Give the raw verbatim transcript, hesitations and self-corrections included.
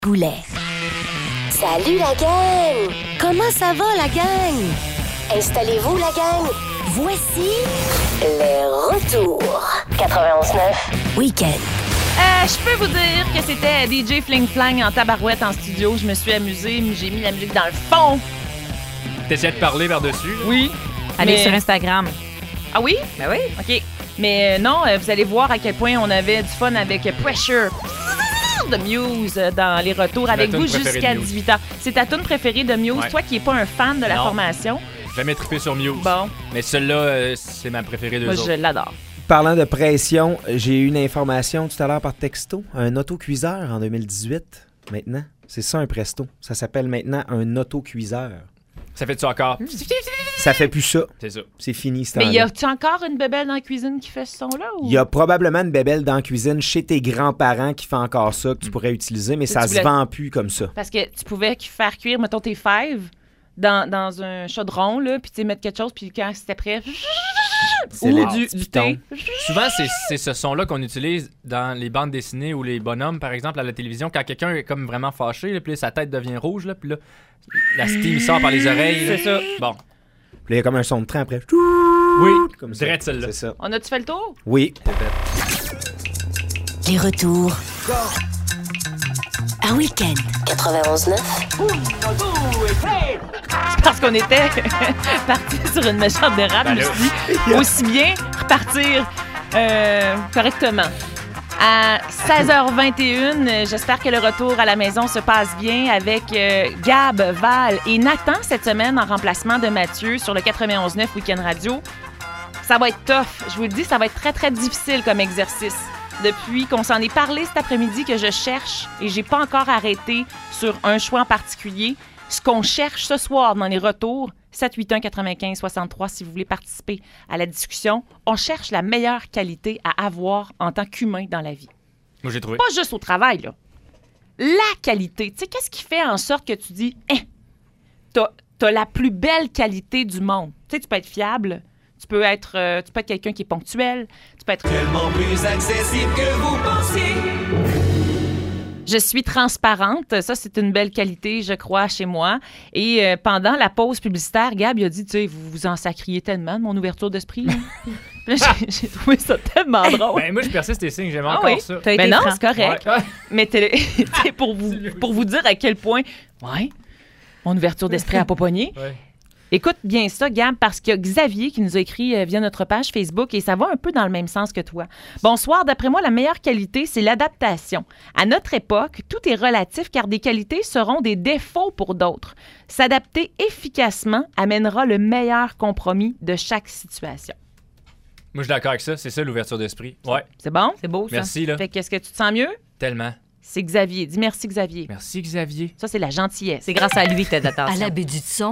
Goulet. Salut la gang! Comment ça va, la gang? Installez-vous la gang! Voici les retours. quatre-vingt-onze neuf Week-end. Euh, je peux vous dire que c'était D J Fling Flang en tabarouette en studio. Je me suis amusée, mais j'ai mis la musique dans le fond. T'essayais de parler par-dessus? Oui. Allez mais... sur Instagram. Ah oui? Ben oui. OK. Mais euh, non, euh, vous allez voir à quel point on avait du fun avec Pressure de Muse euh, dans les retours Ma avec tune vous préférée jusqu'à de Muse. dix-huit heures. C'est ta tune préférée de Muse, Ouais. toi qui n'es pas un fan de la Non. formation. Jamais trippé sur Muse. Bon, Mais celle-là, euh, c'est ma préférée de moi autres. je l'adore. Parlant de pression, j'ai eu une information tout à l'heure par texto. Un autocuiseur en deux mille dix-huit, maintenant. C'est ça un presto. Ça s'appelle maintenant un autocuiseur. Ça fait-tu encore? Ça fait plus ça. C'est ça. C'est fini, ce Mais temps-là. y a-tu encore une bébelle dans la cuisine qui fait ce son-là? Ou... Il y a probablement une bébelle dans la cuisine chez tes grands-parents qui fait encore ça, que tu pourrais utiliser, mais Tu ça se voulais- vend plus comme ça. Parce que tu pouvais faire cuire, mettons, tes fèves dans, dans un chaudron, là, puis tu sais, mettre quelque chose, puis quand c'était prêt... C'est ou les du, petits du pitons. thé. Souvent, c'est, c'est ce son-là qu'on utilise dans les bandes dessinées ou les bonhommes, par exemple, à la télévision, quand quelqu'un est comme vraiment fâché, là, puis là, sa tête devient rouge, là, puis là, la steam sort par les oreilles. là. C'est ça. Bon. Puis là, il y a comme un son de train après. Oui, Comme ça. direct celle-là. C'est ça. On a-tu fait le tour? Oui. Les retours. À Week-end. quatre-vingt-onze neuf Parce qu'on était parti sur une méchante dérape, Ben je me là. suis dit, aussi bien repartir euh, correctement. À seize heures vingt et une, euh, j'espère que le retour à la maison se passe bien avec euh, Gab, Val et Nathan cette semaine en remplacement de Mathieu sur le quatre-vingt-onze neuf Week-end Radio. Ça va être tough. Je vous le dis, ça va être très, très difficile comme exercice. Depuis qu'on s'en est parlé cet après-midi que je cherche et j'ai pas encore arrêté sur un choix en particulier. Ce qu'on cherche ce soir dans les retours, sept huit un quatre-vingt-quinze soixante-trois si vous voulez participer à la discussion, on cherche la meilleure qualité à avoir en tant qu'humain dans la vie. Moi, j'ai trouvé. Pas juste au travail, là. La qualité. Tu sais, qu'est-ce qui fait en sorte que tu dis, hein, t'as, t'as la plus belle qualité du monde. Tu sais, tu peux être fiable, tu peux être, euh, tu peux être quelqu'un qui est ponctuel, tu peux être... Tellement plus accessible que vous pensiez. Je suis transparente. Ça, c'est une belle qualité, je crois, chez moi. Et euh, pendant la pause publicitaire, Gab, il a dit, tu sais, vous vous en sacriez tellement de mon ouverture d'esprit. là. Puis là, j'ai, j'ai trouvé ça tellement drôle. Ben, moi, je persiste et signe, j'aime Ah encore oui? ça. T'as été Mais non, franc. c'est correct. Ouais. Mais t'es- tu sais, pour vous, pour vous dire à quel point, ouais, mon ouverture d'esprit a pas pogné. Ouais. Écoute bien ça, Gab, parce qu'il y a Xavier qui nous a écrit euh, via notre page Facebook et ça va un peu dans le même sens que toi. Bonsoir, d'après moi, la meilleure qualité, c'est l'adaptation. À notre époque, tout est relatif car des qualités seront des défauts pour d'autres. S'adapter efficacement amènera le meilleur compromis de chaque situation. Moi, je suis d'accord avec ça. C'est ça, l'ouverture d'esprit. Ouais. C'est bon? C'est beau, ça. Merci, là. Fait que, est-ce que tu te sens mieux? Tellement. C'est Xavier. Dis merci, Xavier. Merci, Xavier. Ça, c'est la gentillesse. C'est grâce à lui que t'as d'attention. À la baie du son.